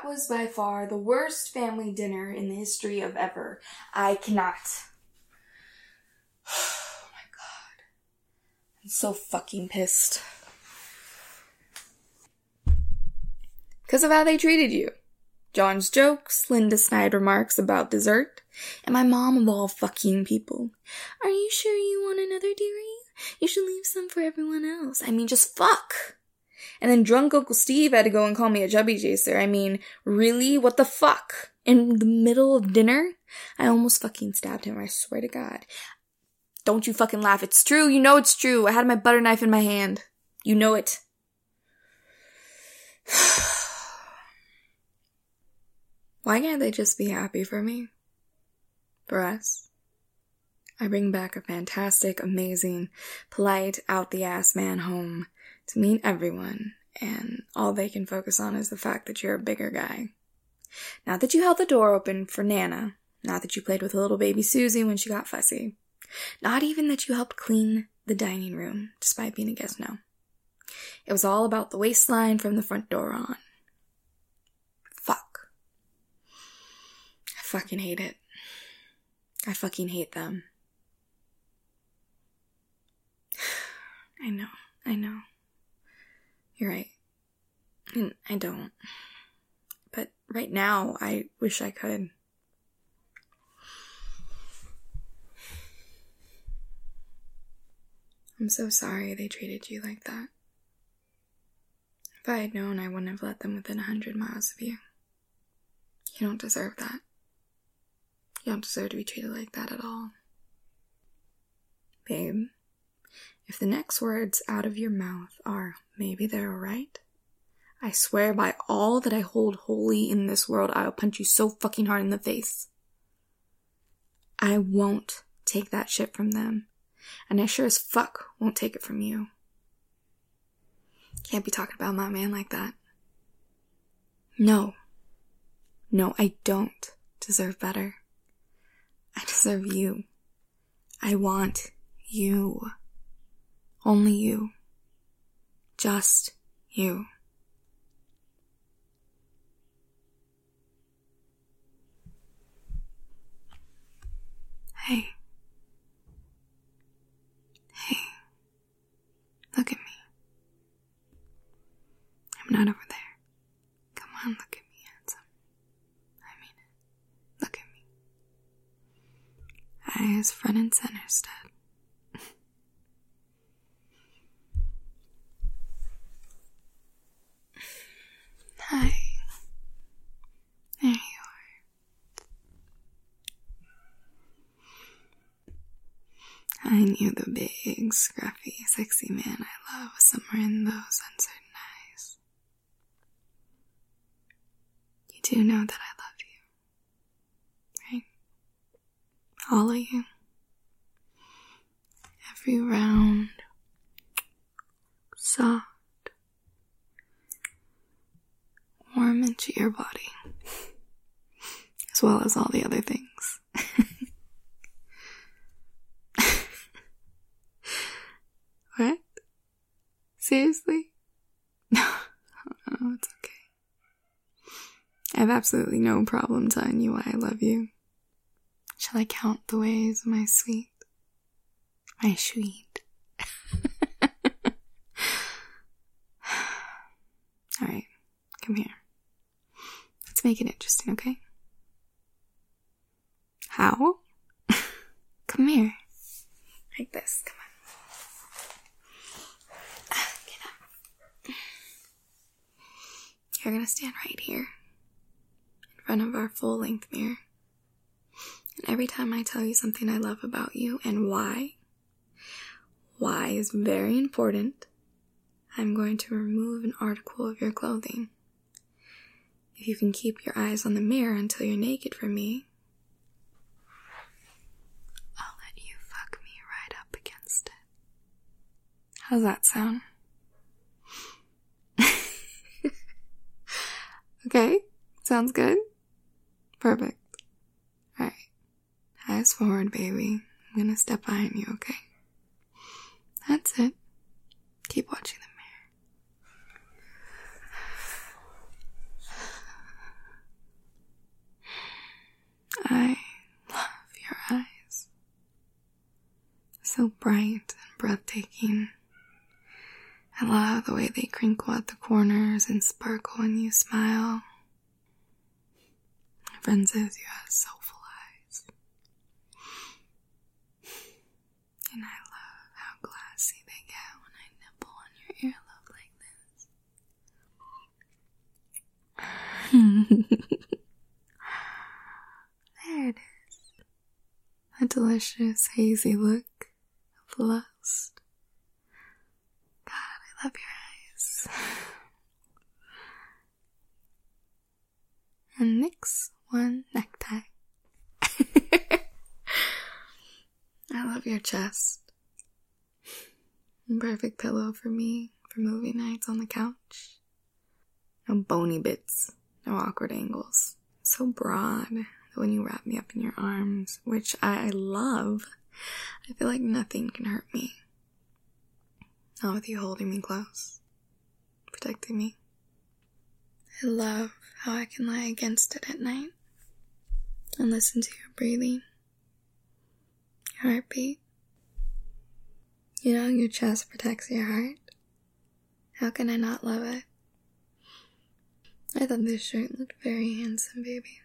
That was by far the worst family dinner in the history of ever. I cannot. Oh my god. I'm so fucking pissed. Because of how they treated you. John's jokes, Linda's snide remarks about dessert, and my mom of all fucking people. Are you sure you want another, dearie? You should leave some for everyone else. I mean, just fuck. And then drunk Uncle Steve had to go and call me a chubby chaser. I mean, really? What the fuck? In the middle of dinner? I almost fucking stabbed him, I swear to God. Don't you fucking laugh. It's true. You know it's true. I had my butter knife in my hand. You know it. Why can't they just be happy for me? For us? I bring back a fantastic, amazing, polite, out-the-ass man home to meet everyone, and all they can focus on is the fact that you're a bigger guy. Not that you held the door open for Nana. Not that you played with little baby Susie when she got fussy. Not even that you helped clean the dining room, despite being a guest, no. It was all about the waistline from the front door on. Fuck. I fucking hate it. I fucking hate them. I know. You're right. And I don't. But right now, I wish I could. I'm so sorry they treated you like that. If I had known, I wouldn't have let them within 100 miles of you. You don't deserve that. You don't deserve to be treated like that at all. Babe, if the next words out of your mouth are, maybe they're alright, I swear by all that I hold holy in this world, I'll punch you so fucking hard in the face. I won't take that shit from them. And I sure as fuck won't take it from you. Can't be talking about my man like that. No, I don't deserve better. I deserve you. I want you. Only you. Just you. Hey. Look at me. I'm not over there. Come on, look at me, handsome. I mean it. Look at me. Eyes front and center, stud. Hi. There you are. I knew the big, scruffy, sexy man I love was somewhere in those uncertain eyes. You do know that I love you, right? All of you. Every round, soft, warm inch of your body, as well as all the other things. What? Seriously? No, it's okay. I have absolutely no problem telling you why I love you. Shall I count the ways, my sweet? My sweet. Alright, come here. Let's make it interesting, okay? How? Come here. Like this, come on. You're gonna stand right here, in front of our full-length mirror. And every time I tell you something I love about you and why is very important, I'm going to remove an article of your clothing. If you can keep your eyes on the mirror until you're naked for me, I'll let you fuck me right up against it. How's that sound? Okay, sounds good? Perfect. Alright, eyes forward, baby. I'm gonna step behind you, okay? That's it. Keep watching the So bright and breathtaking. I love the way they crinkle at the corners and sparkle when you smile. My friend says you have soulful eyes. And I love how glassy they get when I nibble on your earlobe like this. There it is. A delicious, hazy look of lust. God, I love your eyes. And mix one necktie. I love your chest. Perfect pillow for me for movie nights on the couch. No bony bits, no awkward angles. So broad that when you wrap me up in your arms, which I love, I feel like nothing can hurt me. Not with you holding me close, protecting me. I love how I can lie against it at night and listen to your breathing, your heartbeat. You know, your chest protects your heart. How can I not love it? I thought this shirt looked very handsome, baby.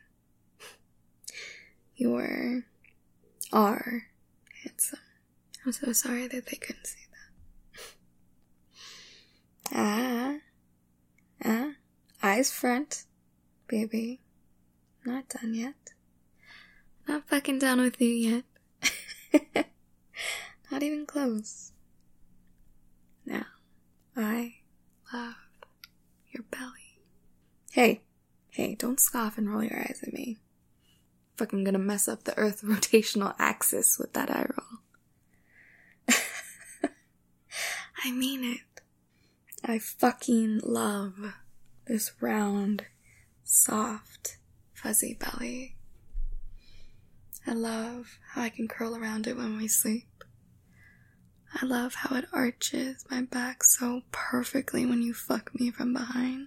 You are handsome. I'm so sorry that they couldn't see that. Eyes front, baby. Not done yet. Not fucking done with you yet. Not even close. Now, I love your belly. Hey, don't scoff and roll your eyes at me. Fucking gonna mess up the Earth rotational axis with that eye roll. I mean it. I fucking love this round, soft, fuzzy belly. I love how I can curl around it when we sleep. I love how it arches my back so perfectly when you fuck me from behind.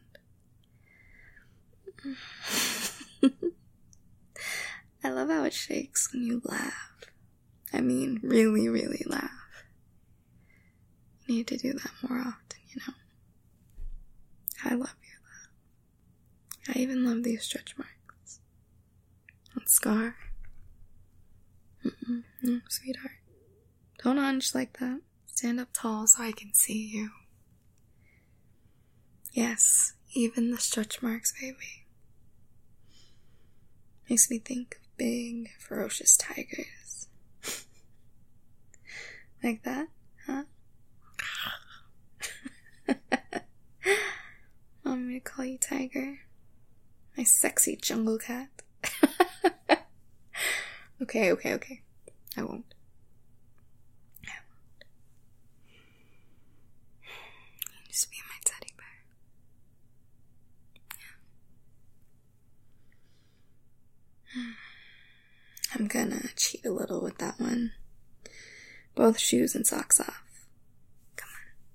I love how it shakes when you laugh. I mean, really, really laugh. You need to do that more often, you know. I love your laugh. I even love these stretch marks. That scar. No, sweetheart. Don't hunch like that. Stand up tall so I can see you. Yes, even the stretch marks, baby. Makes me think of big, ferocious tigers. Like that, huh? Want me to call you Tiger? My sexy jungle cat. Okay. I won't. Just be my teddy bear. Yeah. I'm gonna cheat a little with that one. Both shoes and socks off. Come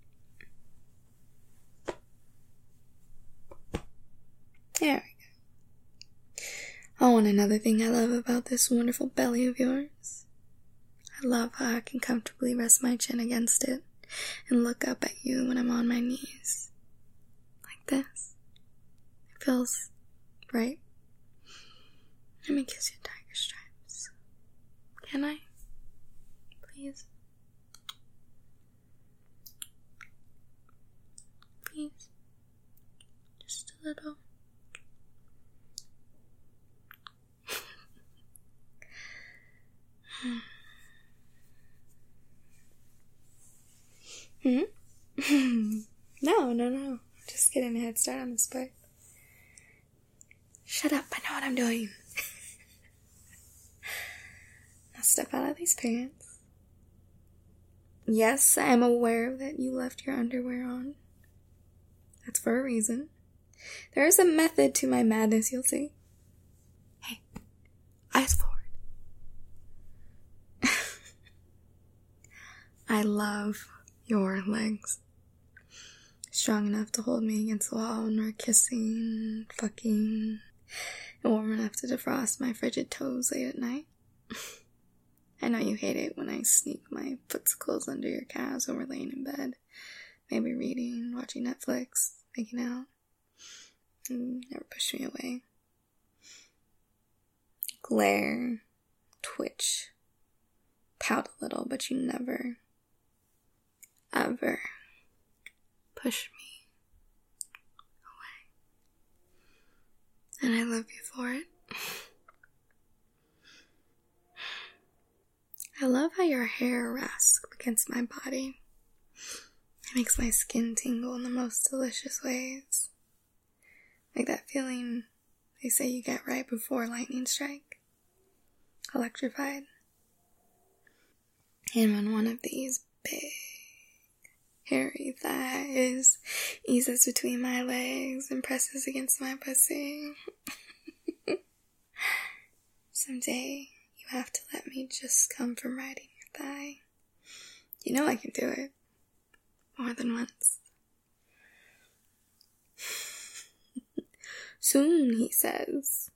on. There we go. Oh, and another thing I love about this wonderful belly of yours. I love how I can comfortably rest my chin against it and look up at you when I'm on my knees. Like this. It feels right. Let me kiss your tiger stripes. Can I? Please? Please? Just a little. No. Just getting a head start on this part. Shut up, I know what I'm doing. Now step out of these pants. Yes, I am aware that you left your underwear on. That's for a reason. There is a method to my madness, you'll see. Hey, eyes forward. I love your legs. Strong enough to hold me against the wall when we're kissing, fucking, and warm enough to defrost my frigid toes late at night. I know you hate it when I sneak my footsicles under your calves when we're laying in bed. Maybe reading, watching Netflix, making out. You never push me away. Glare, twitch, pout a little, but you never, ever push me away. And I love you for it. I love how your hair rasps against my body. It makes my skin tingle in the most delicious ways. Like that feeling they say you get right before lightning strike. Electrified. And when one of these big, hairy thighs eases between my legs and presses against my pussy. Someday, you have to let me just come from riding your thigh. You know I can do it. More than once. Soon, he says.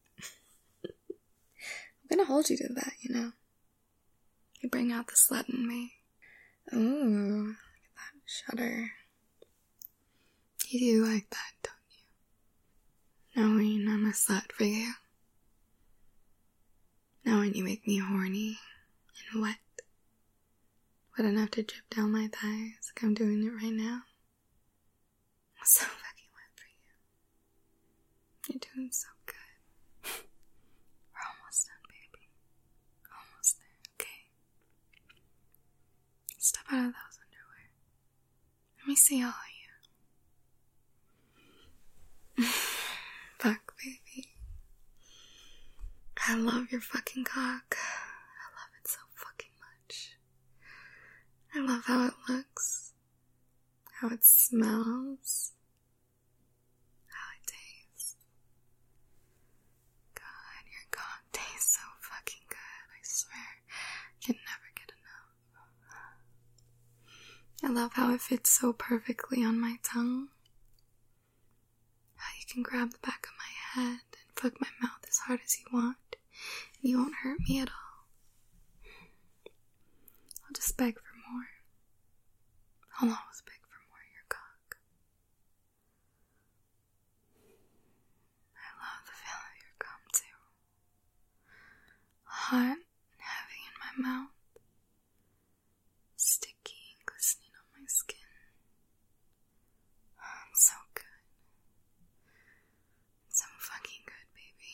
I'm gonna hold you to that, you know. You bring out the slut in me. Ooh, look at that shudder. You do like that, don't you? Knowing I'm a slut for you. Knowing you make me horny and wet. Wet enough to drip down my thighs like I'm doing it right now. I'm so fucking wet for you. You're doing so good. We're almost done, baby. Almost there, okay? Step out of those underwear. Let me see all of you. Fuck, baby. I love your fucking cock. I love it so fucking much. I love how it looks. How it smells. How it tastes. God, your cock tastes so fucking good. I swear. I can never get enough. I love how it fits so perfectly on my tongue. How you can grab the back of my head and fuck my mouth as hard as you want. And you won't hurt me at all. I'll just beg for more. I'll always beg for more of your cock. I love the feel of your cum too. Hot, heavy in my mouth. Sticky and glistening on my skin. So good. So fucking good, baby.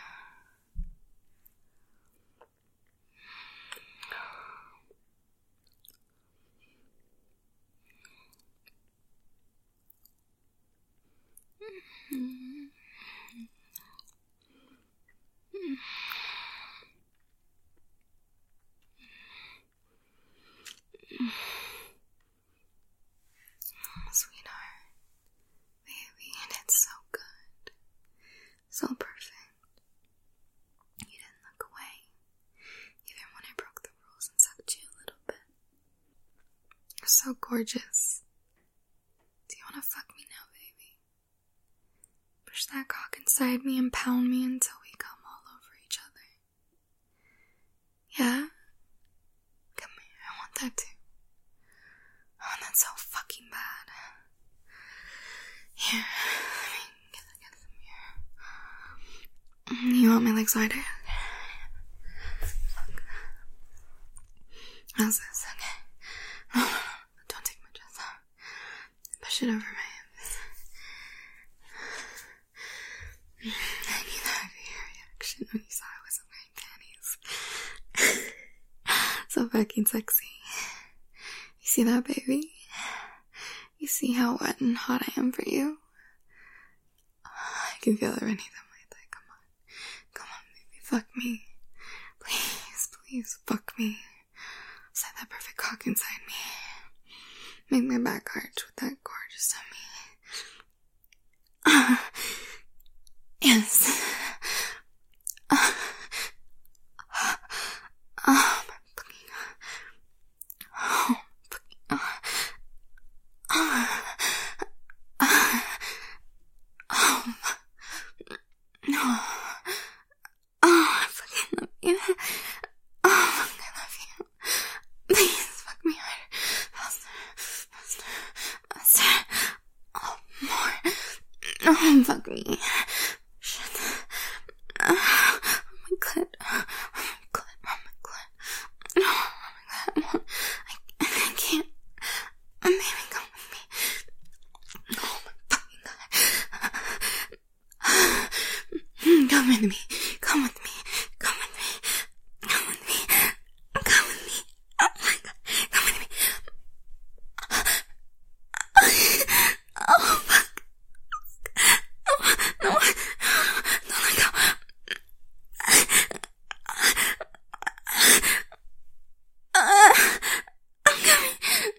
Sweetheart, baby, and it's so good. So perfect. You didn't look away, even when I broke the rules and sucked you a little bit. You're so gorgeous. Do you want to fuck me now, baby? Push that cock inside me and pound me until we come all over each other. Yeah? Come here, I want that too. Oh, that's so fucking bad. Here, let me get some here. You want my legs wider? How's this? Okay. No, don't take my dress off. Push it over my hips. I knew that would be your reaction when you saw I wasn't wearing panties. So fucking sexy. You see that, baby? You see how wet and hot I am for you? I can feel it running through my thigh. Come on. Come on, baby. Fuck me. Please, please, fuck me. Set that perfect cock inside me. Make my back arch with that gorgeous tummy. Yes. I fucking love you. Oh, Oh, fuck me. Shit. Oh my god. Oh my god. Oh my god. Oh my god. I can't. Baby, come with me. Oh my fucking god. Come with me. Come with me. Come with me. Come with me. Come with me. Oh my god. Come with me. Oh fuck. No. Don't let go. I'm coming.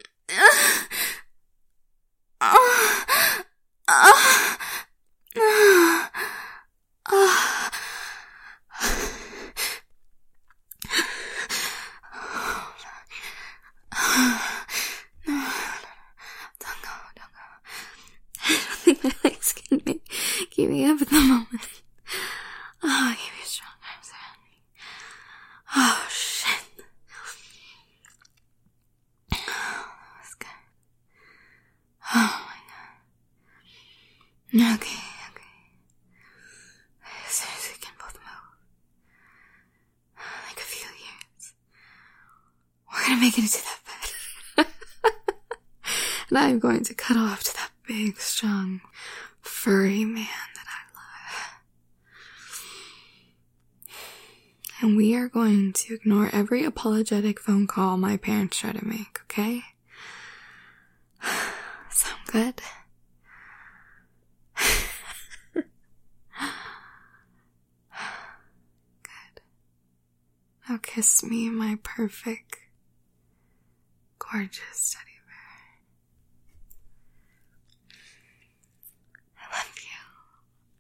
Don't go. I don't think my legs can keep me up at the moment. Oh, keep your strong arms around me. Oh, shit. Oh, that was good. Oh my god. Okay. As soon as we can both move. Like a few years. We're gonna make it into that bed. And I'm going to cuddle up to that big, strong, furry man that I love. And we are going to ignore every apologetic phone call my parents try to make, okay? Sound good? Good. Now kiss me, my perfect, gorgeous teddy